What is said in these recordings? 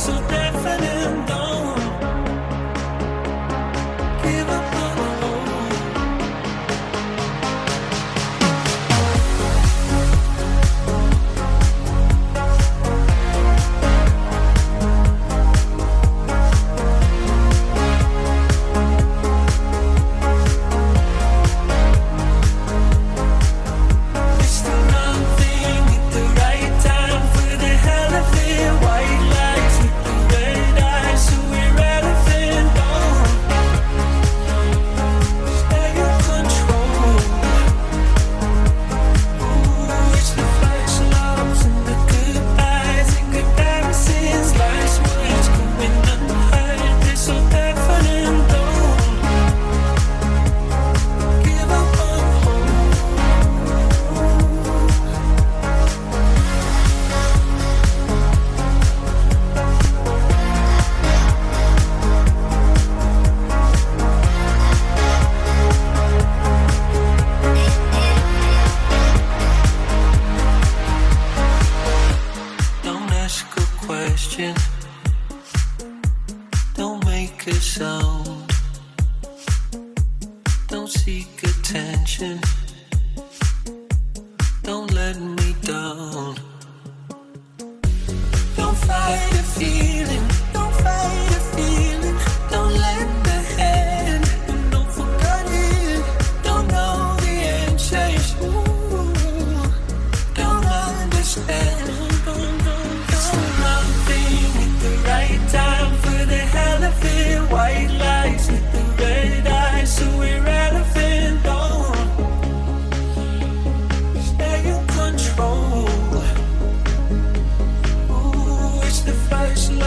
First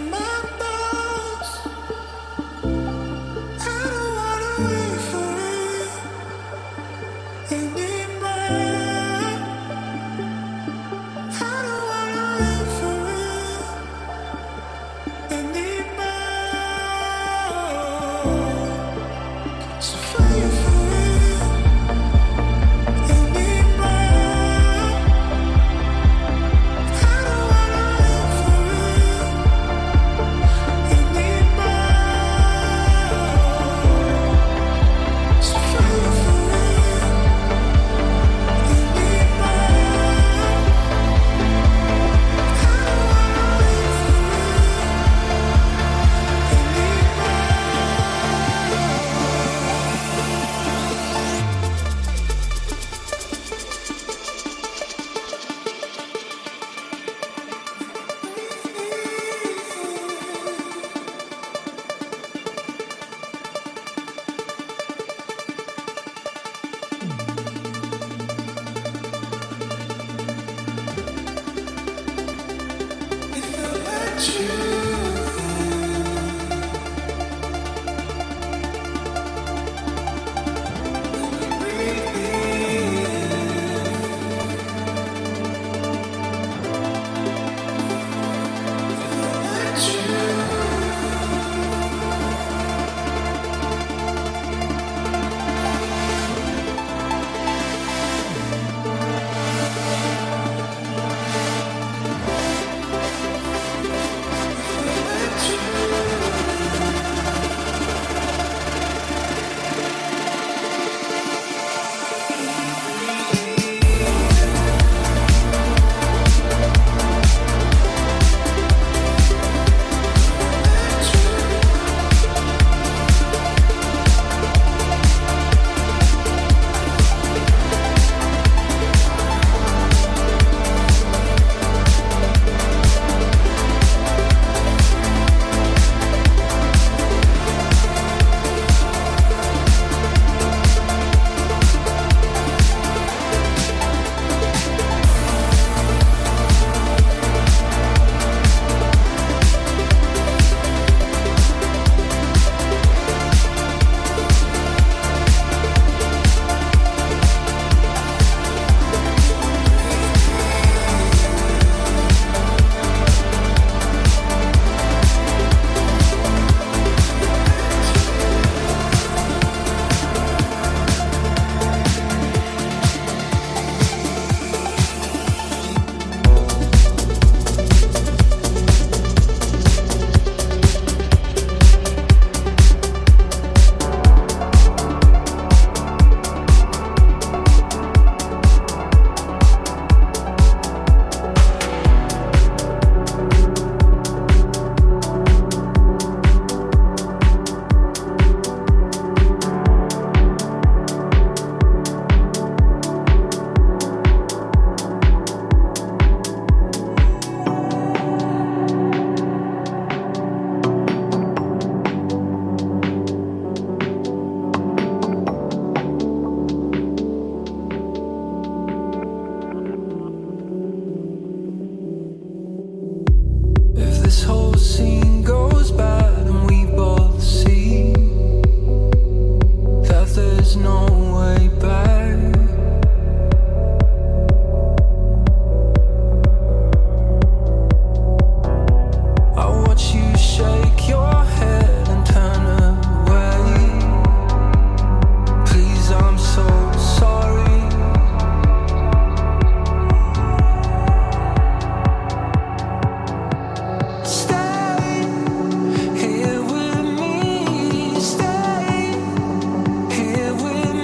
Here with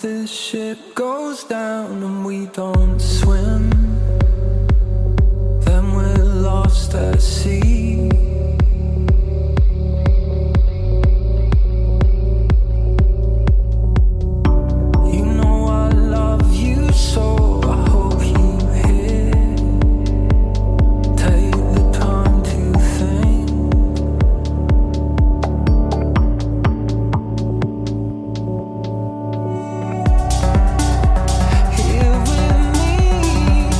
this ship goes down and we don't swim, then we're lost at sea. You know I love you so, I hope you hear. Take the time to think. Here with me,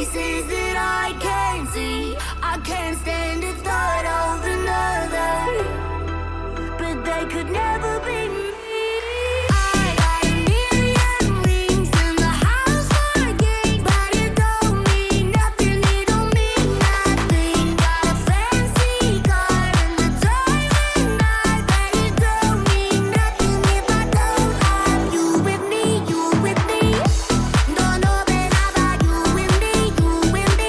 faces that I can't see. I can't stand the thought of another, but they could never be me. I got a million rings and the house for a gate, but it don't mean nothing, it don't mean nothing. Got a fancy car and the driving night, but it don't mean nothing if I don't have you with me, you with me. Don't know that about you with me, you with me.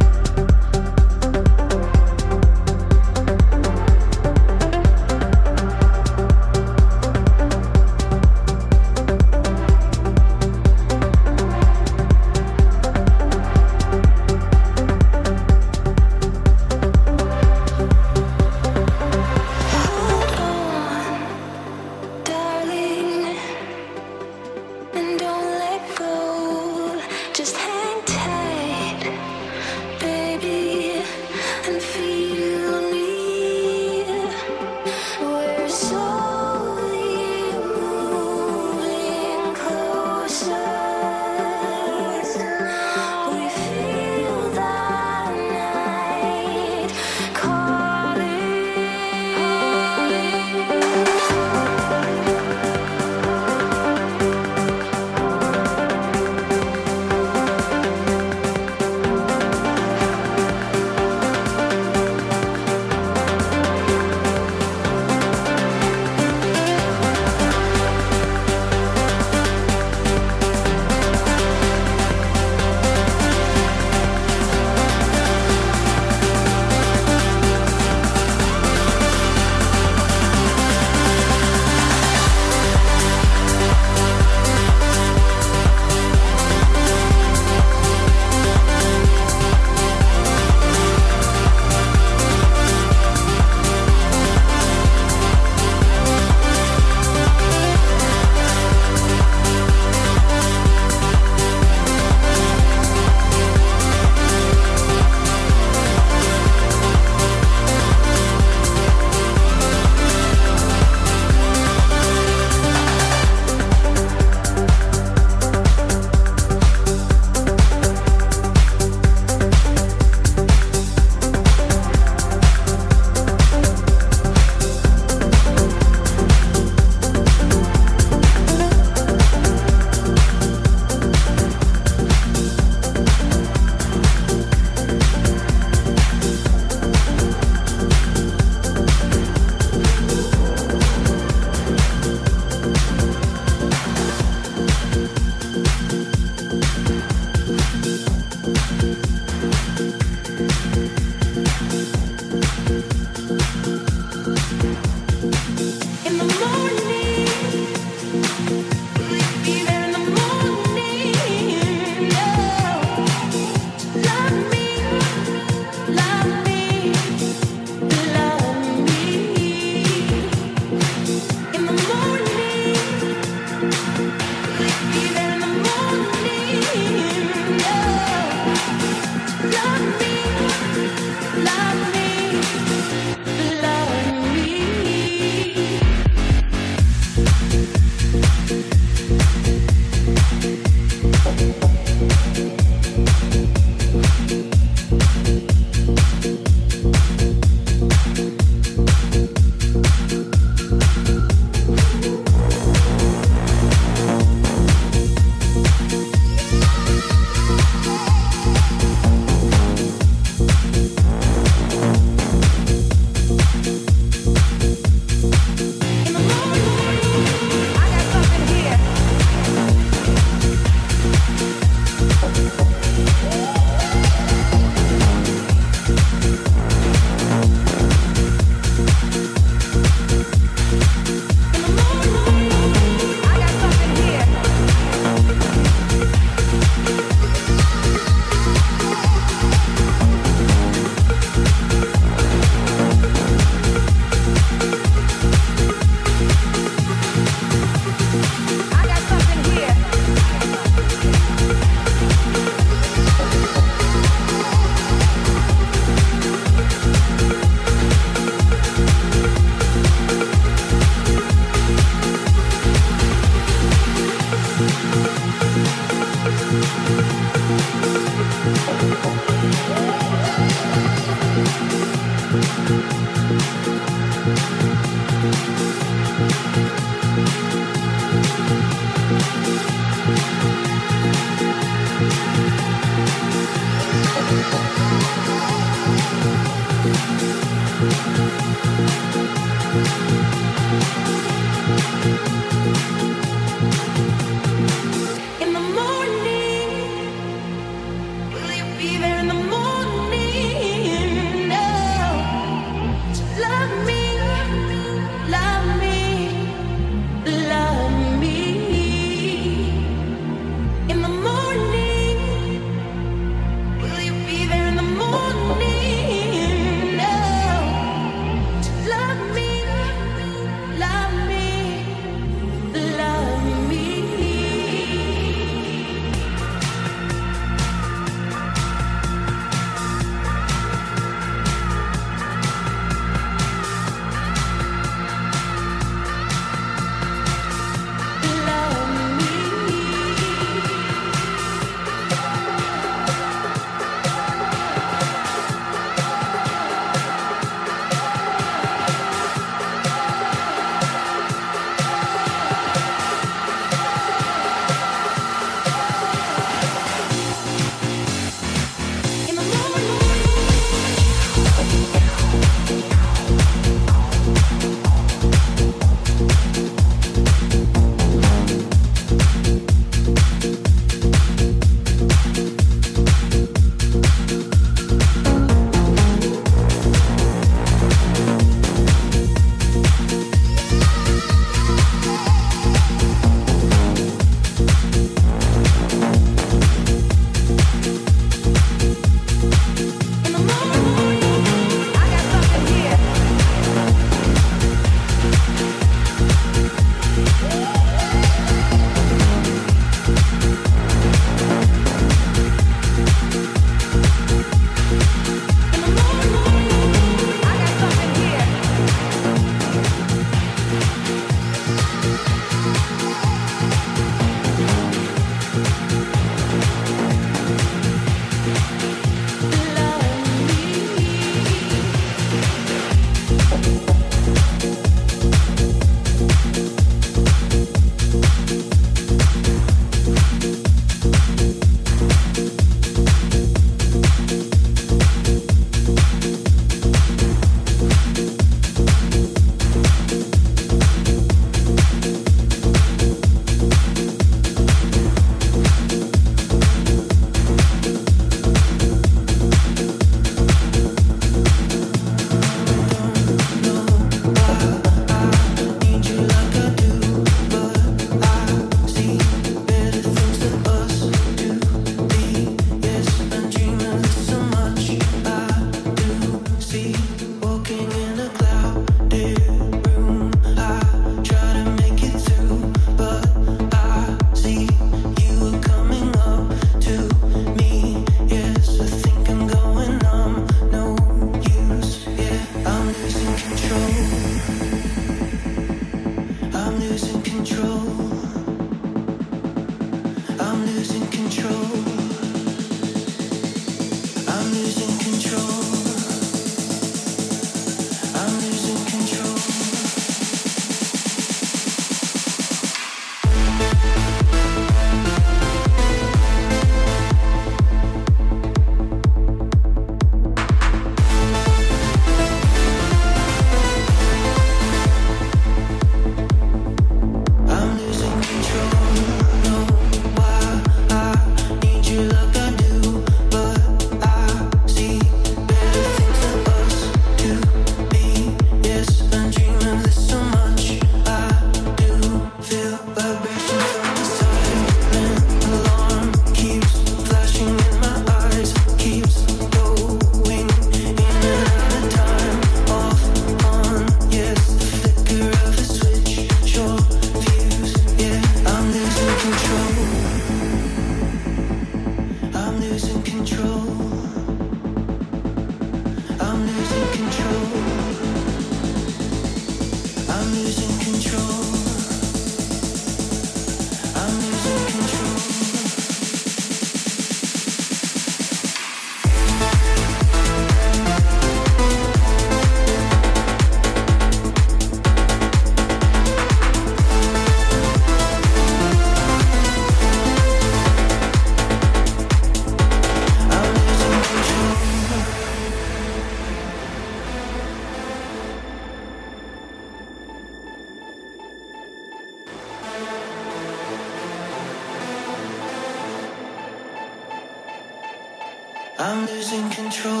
I'm losing control.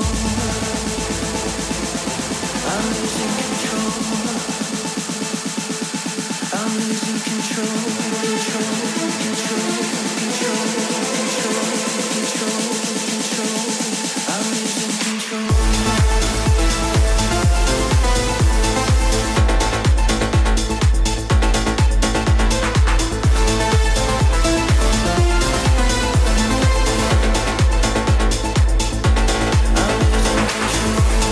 I'm losing control. I'm losing control. Control. Control. Control. Control. Control. Control. I'm losing control. I'm losing control.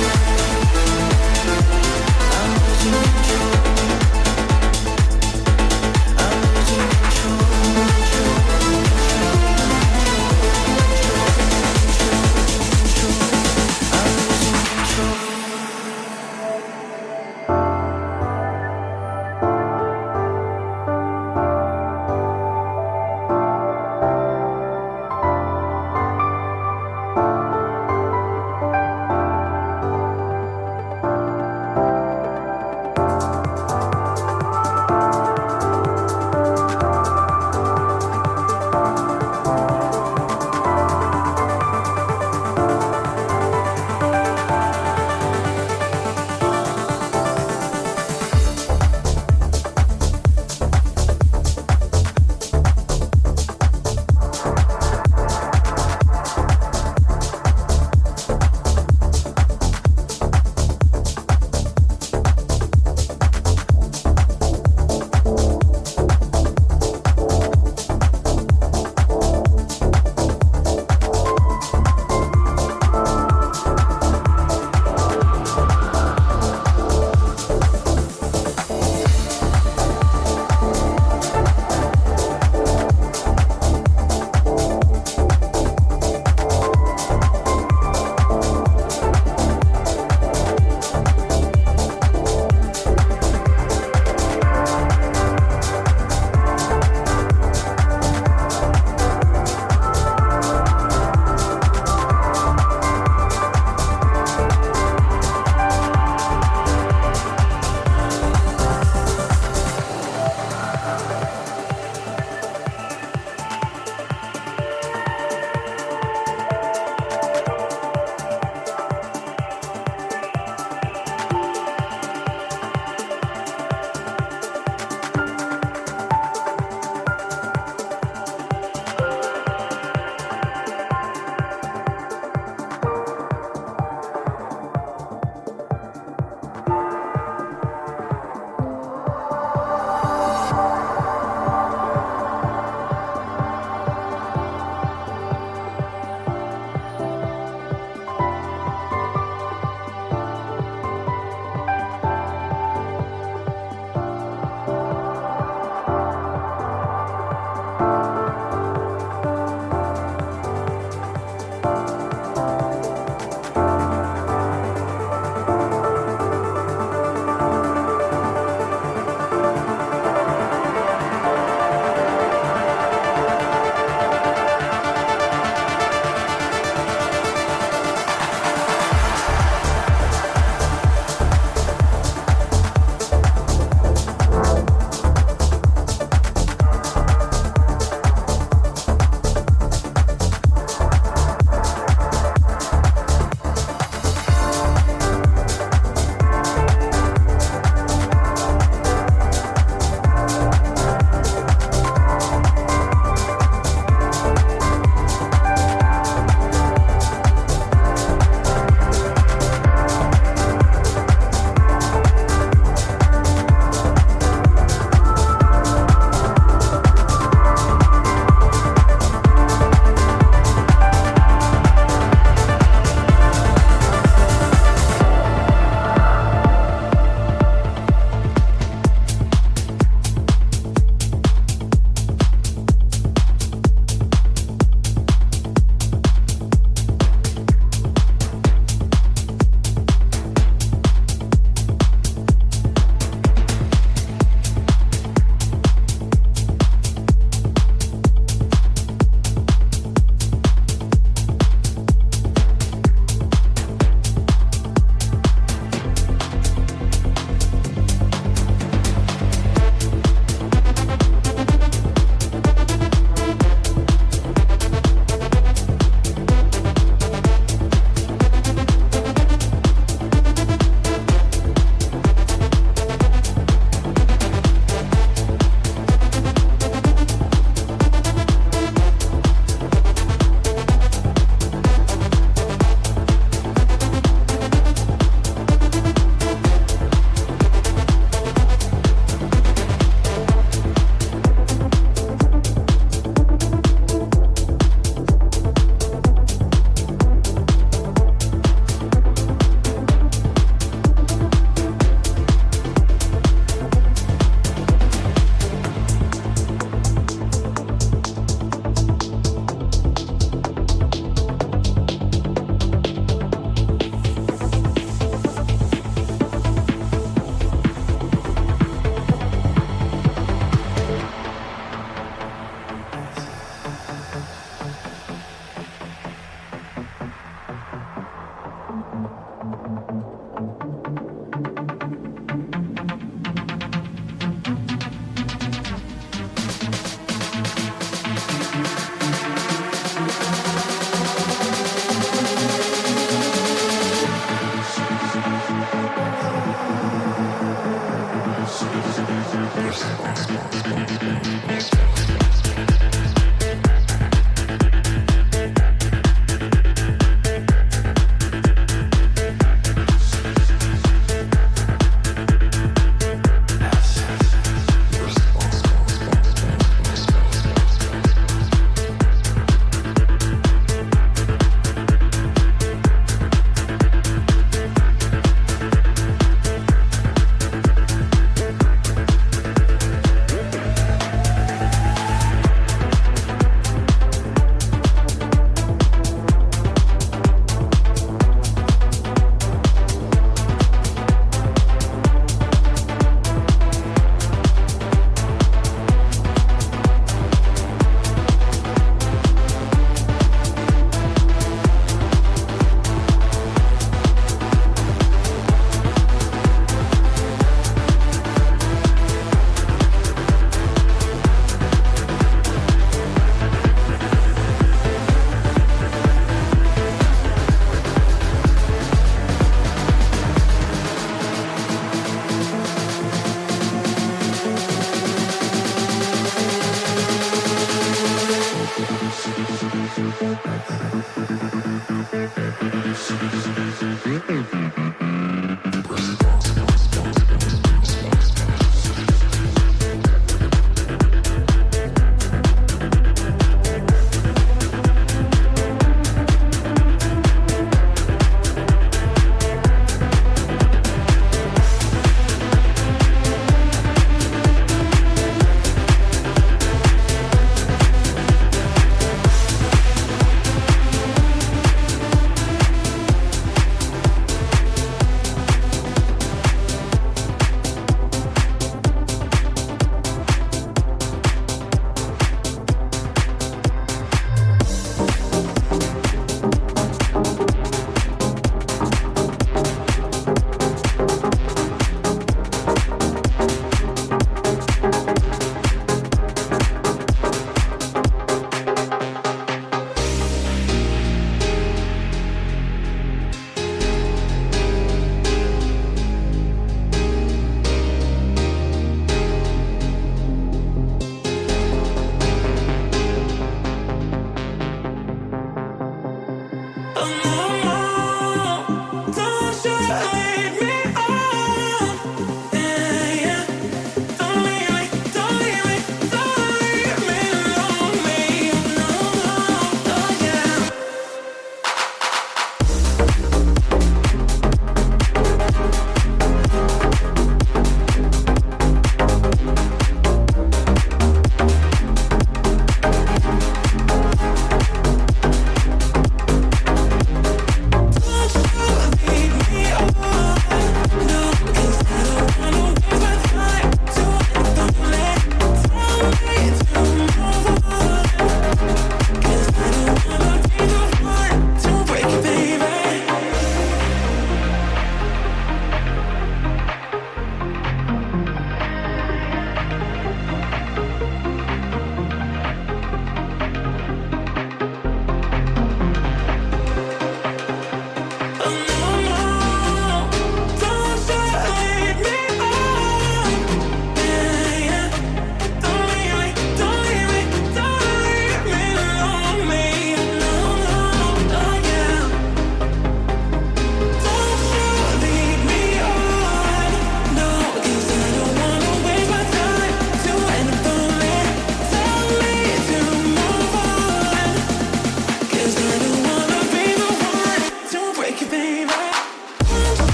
Don't you leave me alone.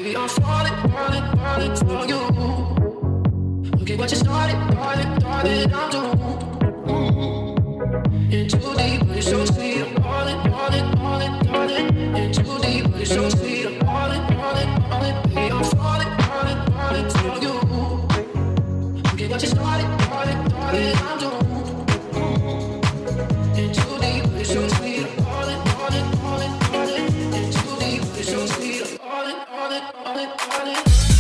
Baby, I'm falling, falling, falling for you. Look what you started, darling, darling, I'm doomed. In too deep, but it's so sweet. I'm falling, falling, falling, falling. In too deep, but it's so sweet. I'm falling, falling, falling. Baby, I'm falling, falling, falling for you. Look what you started, darling, darling, I'm doomed. In too deep, but it's so sweet. I'm falling, falling, falling, falling. In too deep, but it's so sweet. I'm falling, falling, falling, falling.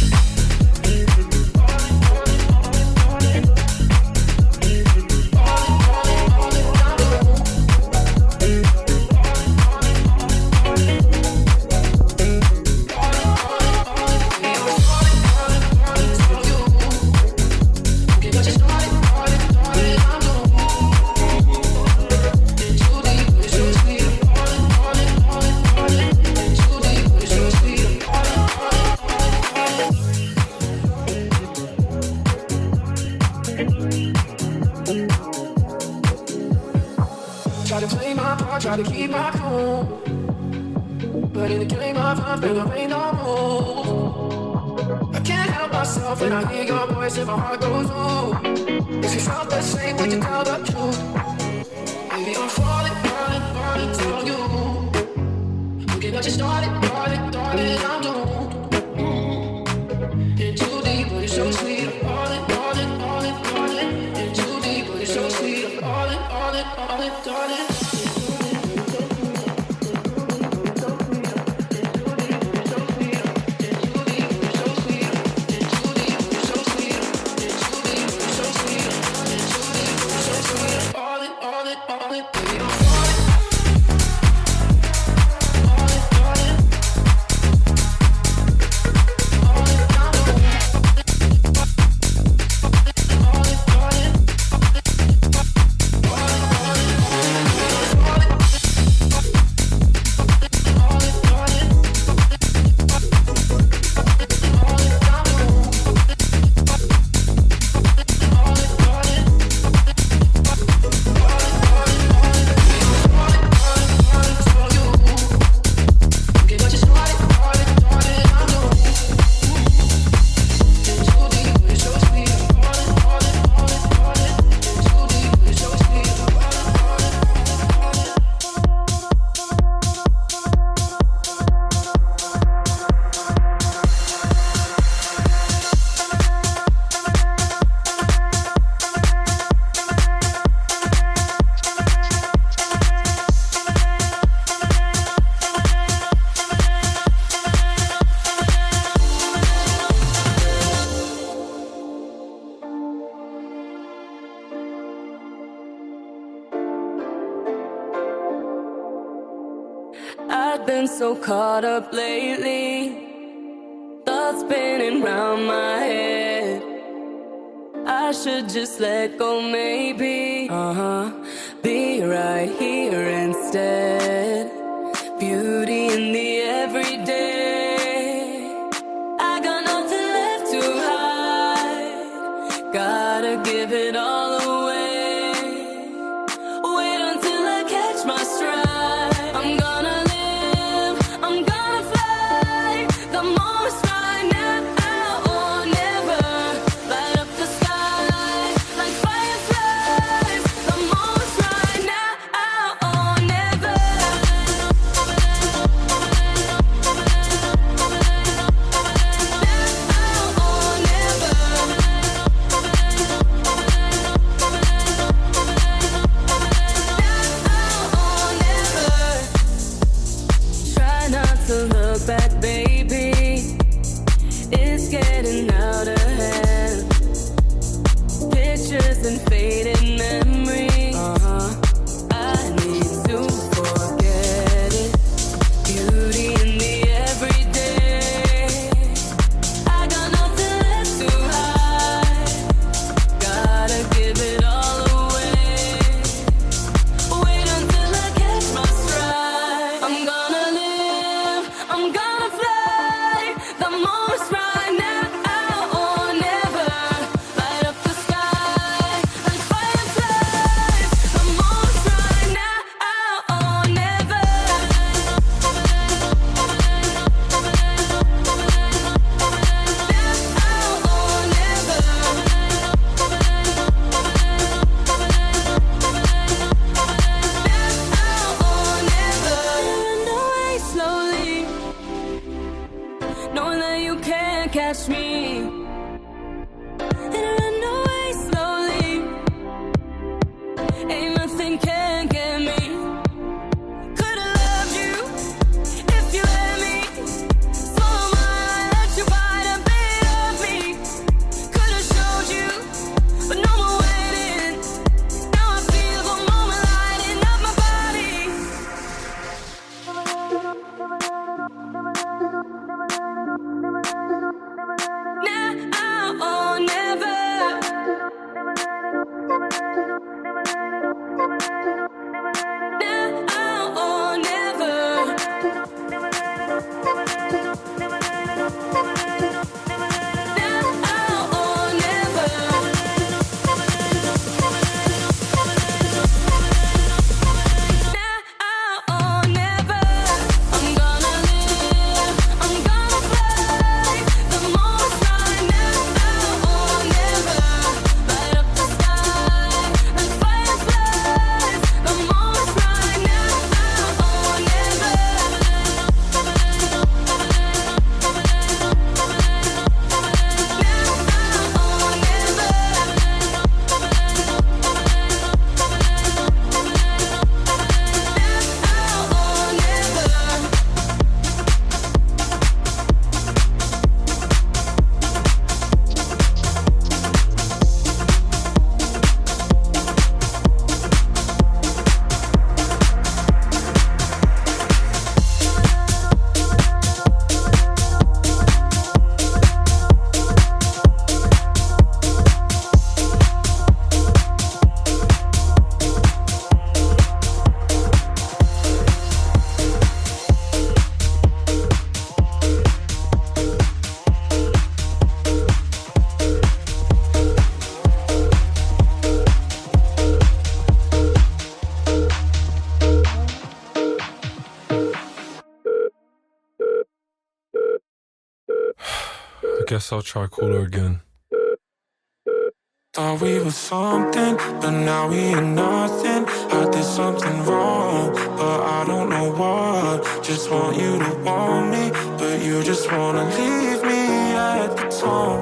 Try to play my part, try to keep my cool. But in the game of love, there ain't no rules. I can't help myself when I hear your voice and my heart goes ooh. If you felt the same, would you tell the truth? Baby, I'm falling, falling, falling for you. Look at what you started, darling, darling, I'm doomed. In too deep, but it's so sweet. I'm falling, falling, falling, falling. In too deep, but it's so sweet. I'm falling, falling, falling, darling. I've been so caught up lately, thoughts spinning round my head. I should just let go, maybe. Be right here instead. Beauty in the everyday. I got nothing left to hide. Gotta give it all away. Wait until I catch my stride. I'm gonna live, I'm gonna fly. The moment's right now or never. Light up the sky like fireflies. The moment's right now or never. Now or never. Try not to look back, baby. It's getting out of hand. Pictures and fading memories. I need to forget it. Beauty in the everyday. I got nothing left to hide. Gotta give it all away. Wait until I catch my stride. I'm gonna live, I'm gonna fly. The moment's right now or never. Light up the sky like fireflies. The moment's right now or never. Now or never. knowing that you can't catch me. And I run away slowly, ain't nothing can get me. Could've loved you if you let me. Swallow my life, let you bite a bit of me. Could've showed you, but no more waiting. Now I feel the moment lighting up my body. Now or never. Now or never. Now or never. Now or never. I'm gonna live, I'm gonna fly. The moment's right now or never. Light up the sky like fireflies. The moment's right now or never. I guess I'll try cooler again. Thought we were something, but now we are nothing. I did something wrong, but I don't know what. Just want you to want me, but you just wanna leave me at the tone.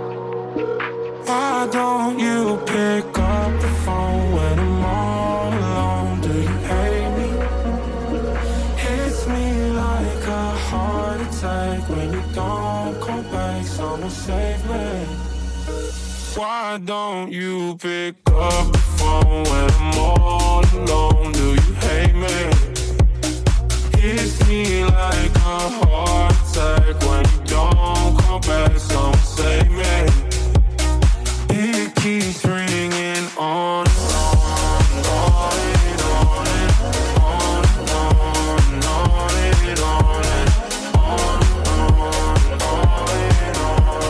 Why don't you pick up the phone when I'm all alone? Do you hate me? Hits me like a heart attack when you don't come back. Someone save me. Why don't you pick up the phone when I'm all alone? Do you hate me? Hits me like a heart attack when you don't come back. Someone save me. It keeps ringing on and on and on and on and on and on and on and on and on and on and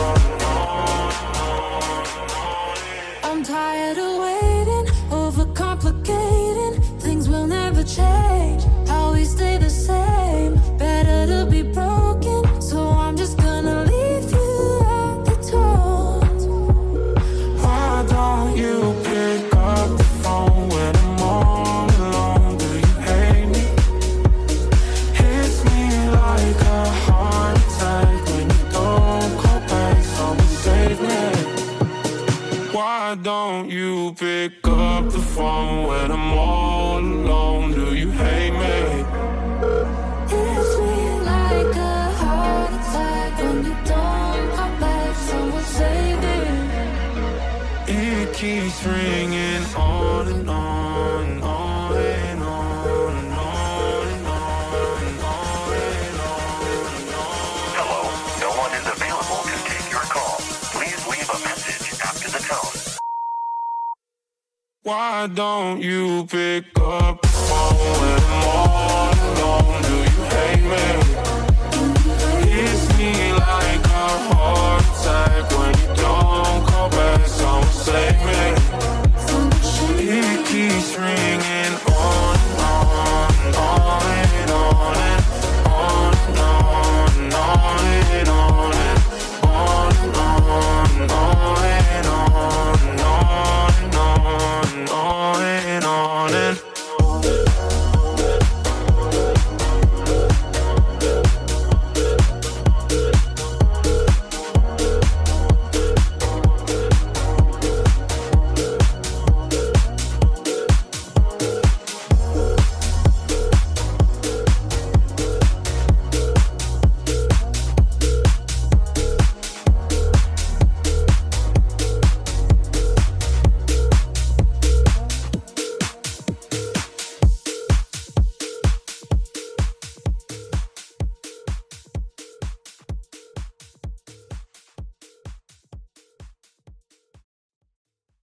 on. I'm tired of waiting, overcomplicating. Things will never change, always stay the same. Better to be broken, so I'm just gonna leave you at the door. Why don't you pick up the phone when I'm all alone? Do you hate me? Hits me like a heart attack when you don't call back. Someone save me. Why don't you pick up the phone when I'm all alone? Do you hate me? Hits me like a heart attack when you don't come back. Someone save me. It keeps ringing on and on and on and on and on and on and on and on and on. Hello, no one is available to take your call. Please leave a message after the tone. Why don't you pick up the phone when I'm all alone? Do you hate me?